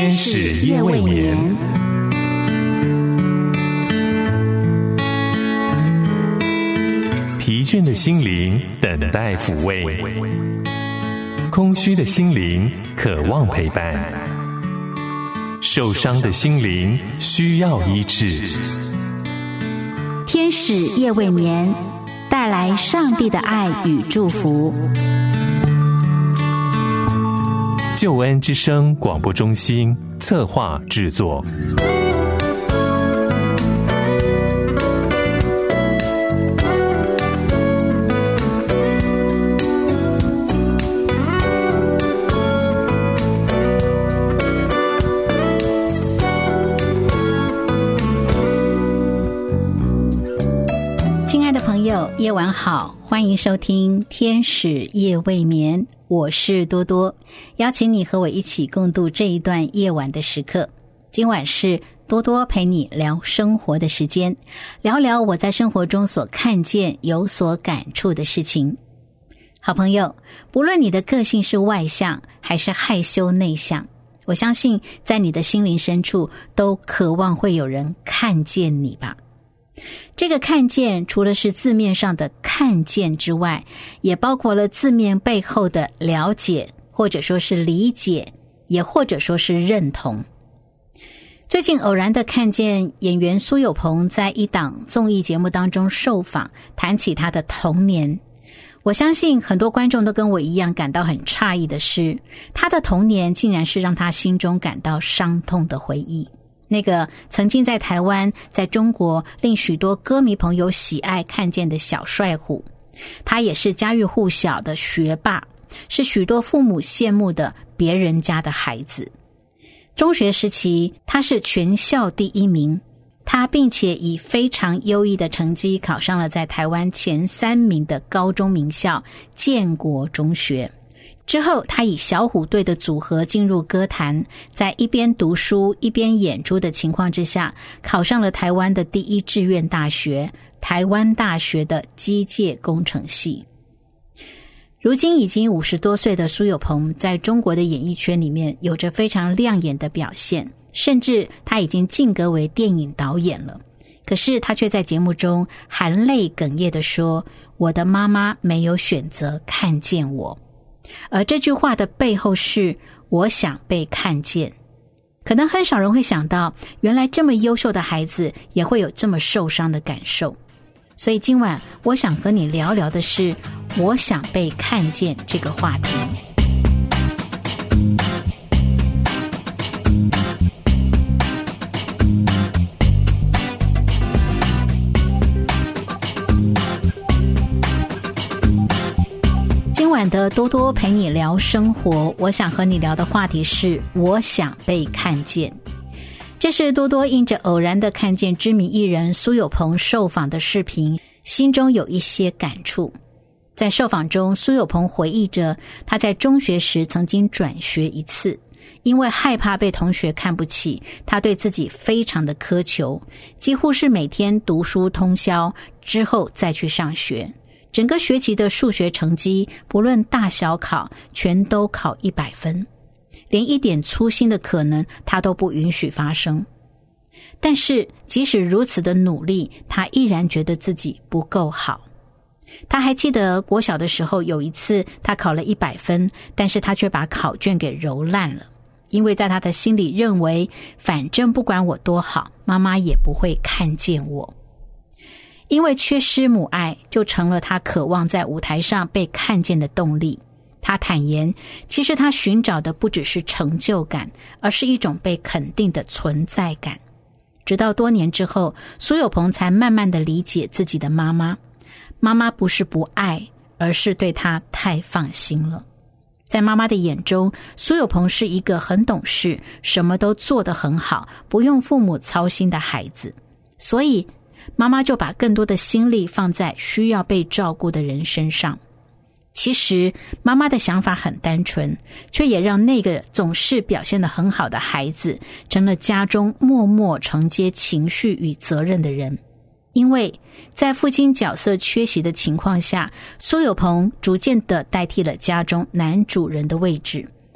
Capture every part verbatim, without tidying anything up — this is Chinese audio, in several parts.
天使夜未眠。疲倦的心灵等待抚慰，空虚的心灵渴望陪伴，受伤的心灵需要医治。 天使夜未眠，带来上帝的爱与祝福。 救恩之声广播中心策划制作。 亲爱的朋友，夜晚好，欢迎收听天使夜未眠，我是多多，邀请你和我一起共度这一段夜晚的时刻。今晚是多多陪你聊生活的时间，聊聊我在生活中所看见有所感触的事情。好朋友，不论你的个性是外向还是害羞内向，我相信在你的心灵深处都渴望会有人看见你吧。这个看见除了是字面上的看见之外，也包括了字面背后的了解，或者说是理解，也或者说是认同。最近偶然的看见演员苏有朋在一档综艺节目当中受访，谈起他的童年。我相信很多观众都跟我一样感到很诧异的是，他的童年竟然是让他心中感到伤痛的回忆。那个曾经在台湾在中国令许多歌迷朋友喜爱看见的小帅虎，他也是家喻户晓的学霸，是许多父母羡慕的别人家的孩子。中学时期他是全校第一名，他并且以非常优异的成绩考上了在台湾前三名的高中名校建国中学。之后他以小虎队的组合进入歌坛，在一边读书一边演出的情况之下，考上了台湾的第一志愿大学台湾大学的机械工程系。如今已经五十多岁的苏有朋在中国的演艺圈里面有着非常亮眼的表现，甚至他已经晋格为电影导演了。可是他却在节目中含泪哽咽地说，我的妈妈没有选择看见我。而这句话的背后是我想被看见。可能很少人会想到，原来这么优秀的孩子也会有这么受伤的感受。所以今晚我想和你聊聊的是我想被看见这个话题。今晚的多多陪你聊生活，我想和你聊的话题是我想被看见。这是多多因着偶然的看见知名艺人苏有朋受访的视频，心中有一些感触。在受访中，苏有朋回忆着他在中学时曾经转学一次，因为害怕被同学看不起，他对自己非常的苛求，几乎是每天读书通宵之后再去上学。整个学期的数学成绩不论大小考全都考一百分，连一点粗心的可能他都不允许发生。但是即使如此的努力，他依然觉得自己不够好。他还记得国小的时候有一次他考了一百分，但是他却把考卷给揉烂了，因为在他的心里认为反正不管我多好，妈妈也不会看见我。因为缺失母爱，就成了他渴望在舞台上被看见的动力。他坦言，其实他寻找的不只是成就感，而是一种被肯定的存在感。直到多年之后，苏有朋才慢慢的理解自己的妈妈。妈妈不是不爱，而是对他太放心了。在妈妈的眼中，苏有朋是一个很懂事，什么都做得很好，不用父母操心的孩子。所以妈妈就把更多的心力放在需要被照顾的人身上。其实妈妈的想法很单纯，却也让那个总是表现得很好的孩子成了家中默默承接情绪与责任的人。因为在父亲角色缺席的情况下，苏有朋逐渐地代替了家中男主人的位置。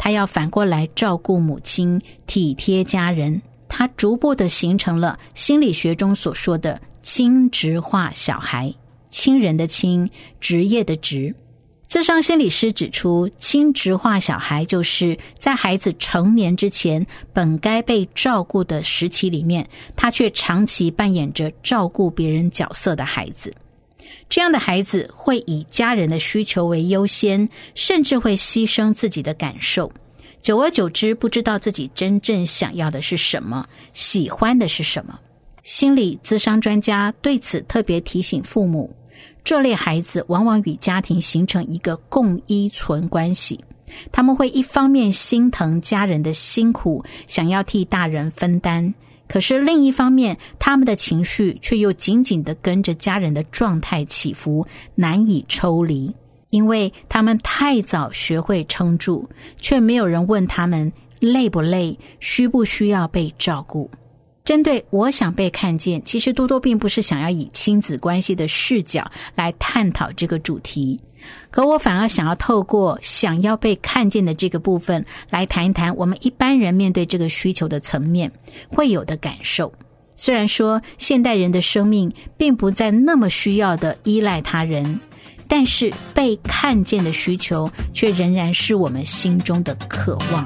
他要反过来照顾母亲，体贴家人，他逐步的形成了心理学中所说的亲职化小孩，亲人的亲，职业的职。咨商心理师指出，亲职化小孩就是在孩子成年之前本该被照顾的时期里面，他却长期扮演着照顾别人角色的孩子。这样的孩子会以家人的需求为优先，甚至会牺牲自己的感受。久而久之，不知道自己真正想要的是什么，喜欢的是什么。心理咨商专家对此特别提醒父母，这类孩子往往与家庭形成一个共依存关系，他们会一方面心疼家人的辛苦，想要替大人分担，可是另一方面，他们的情绪却又紧紧地跟着家人的状态起伏，难以抽离。因为他们太早学会撑住，却没有人问他们累不累，需不需要被照顾。针对我想被看见，其实多多并不是想要以亲子关系的视角来探讨这个主题，可我反而想要透过想要被看见的这个部分来谈一谈我们一般人面对这个需求的层面会有的感受。虽然说现代人的生命并不再那么需要的依赖他人，但是被看见的需求却仍然是我们心中的渴望。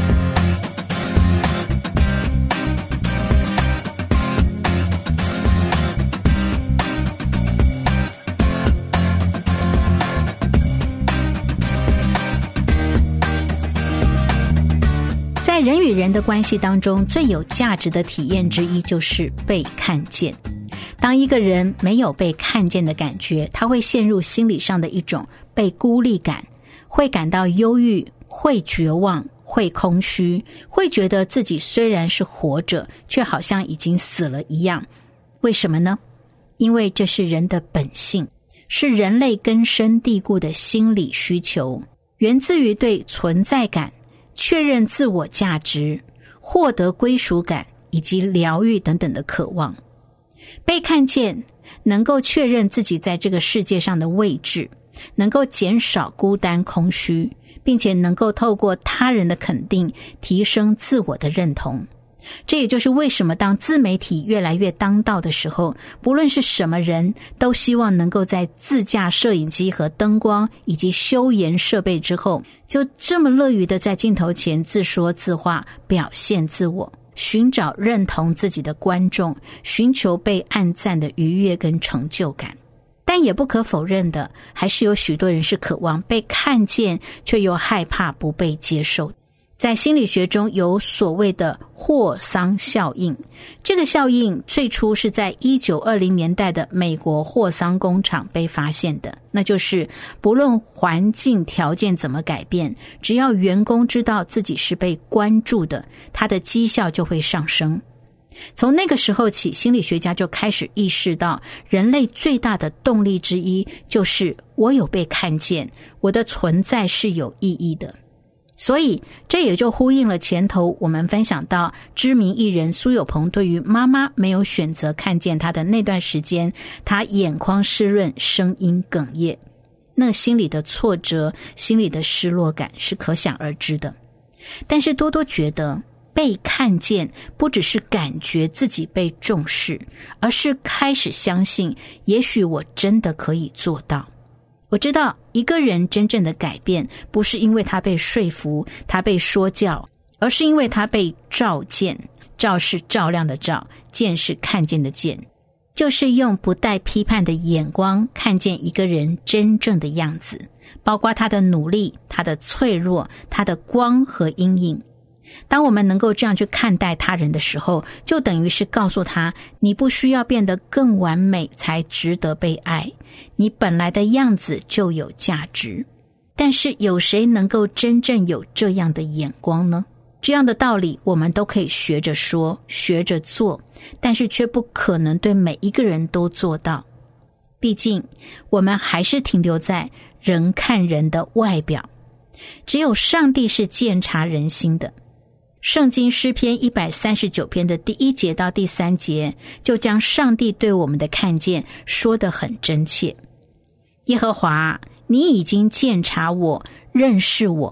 在人与人的关系当中，最有价值的体验之一就是被看见。当一个人没有被看见的感觉，他会陷入心理上的一种被孤立感，会感到忧郁，会绝望，会空虚，会觉得自己虽然是活着，却好像已经死了一样。为什么呢？因为这是人的本性，是人类根深蒂固的心理需求，源自于对存在感、确认自我价值、获得归属感以及疗愈等等的渴望。被看见，能够确认自己在这个世界上的位置，能够减少孤单空虚，并且能够透过他人的肯定提升自我的认同。这也就是为什么当自媒体越来越当道的时候，不论是什么人都希望能够在自驾摄影机和灯光以及修颜设备之后，就这么乐于的在镜头前自说自话，表现自我，寻找认同自己的观众，寻求被按赞的愉悦跟成就感。但也不可否认的，还是有许多人是渴望被看见，却又害怕不被接受。在心理学中有所谓的霍桑效应，这个效应最初是在一九二零年代的美国霍桑工厂被发现的，那就是不论环境条件怎么改变，只要员工知道自己是被关注的，他的绩效就会上升。从那个时候起，心理学家就开始意识到，人类最大的动力之一就是我有被看见，我的存在是有意义的。所以这也就呼应了前头我们分享到知名艺人苏有朋对于妈妈没有选择看见他的那段时间，他眼眶湿润，声音哽咽，那心里的挫折，心里的失落感是可想而知的。但是多多觉得被看见不只是感觉自己被重视，而是开始相信也许我真的可以做到。我知道一个人真正的改变不是因为他被说服，他被说教，而是因为他被照见。照是照亮的照，见是看见的见，就是用不带批判的眼光看见一个人真正的样子，包括他的努力，他的脆弱，他的光和阴影。当我们能够这样去看待他人的时候，就等于是告诉他，你不需要变得更完美才值得被爱，你本来的样子就有价值。但是有谁能够真正有这样的眼光呢？这样的道理我们都可以学着说，学着做，但是却不可能对每一个人都做到。毕竟我们还是停留在人看人的外表，只有上帝是鉴察人心的。圣经诗篇一百三十九篇的第一节到第三节，就将上帝对我们的看见说得很真切。耶和华，你已经鉴察我，认识我，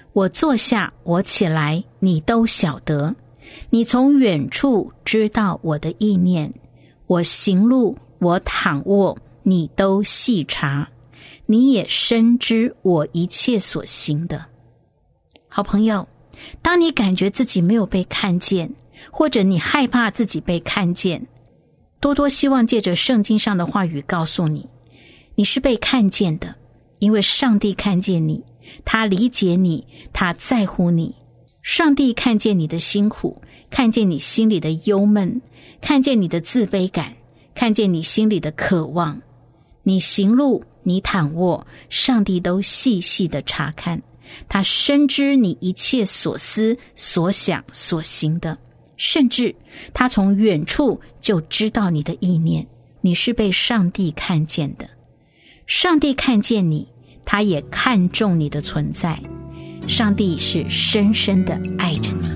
我坐下，我起来，你都晓得。你从远处知道我的意念，我行路，我躺卧，你都细察。你也深知我一切所行的。好朋友，当你感觉自己没有被看见，或者你害怕自己被看见，多多希望借着圣经上的话语告诉你，你是被看见的，因为上帝看见你，他理解你，他在乎你。上帝看见你的辛苦，看见你心里的忧闷，看见你的自卑感，看见你心里的渴望。你行路，你躺卧，上帝都细细的查看，他深知你一切所思所想所行的，甚至他从远处就知道你的意念。你是被上帝看见的，上帝看见你，他也看重你的存在，上帝是深深的爱着你。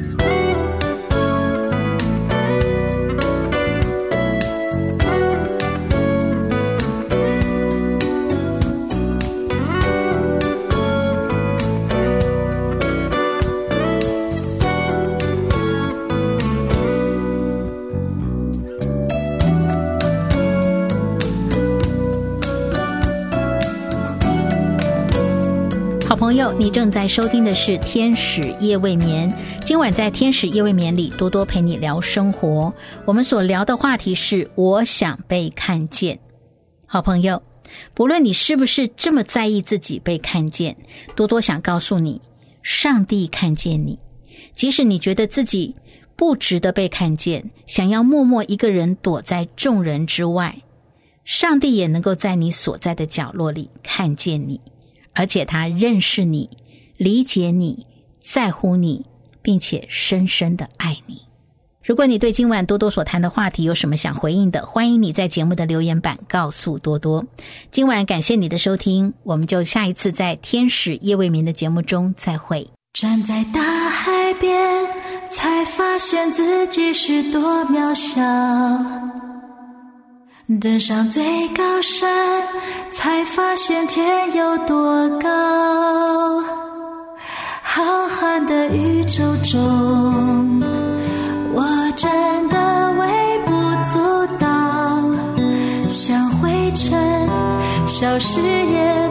好朋友，你正在收听的是天使夜未眠。今晚在天使夜未眠里，多多陪你聊生活。我们所聊的话题是我想被看见。好朋友，不论你是不是这么在意自己被看见，多多想告诉你，上帝看见你。即使你觉得自己不值得被看见，想要默默一个人躲在众人之外，上帝也能够在你所在的角落里看见你，而且他认识你，理解你，在乎你，并且深深的爱你。如果你对今晚多多所谈的话题有什么想回应的，欢迎你在节目的留言板告诉多多。今晚感谢你的收听，我们就下一次在天使夜未眠的节目中再会。 站在大海边，才发现自己是多渺小，登上最高山，才发现天有多高。浩瀚的宇宙中，我真的微不足道，像灰尘消失也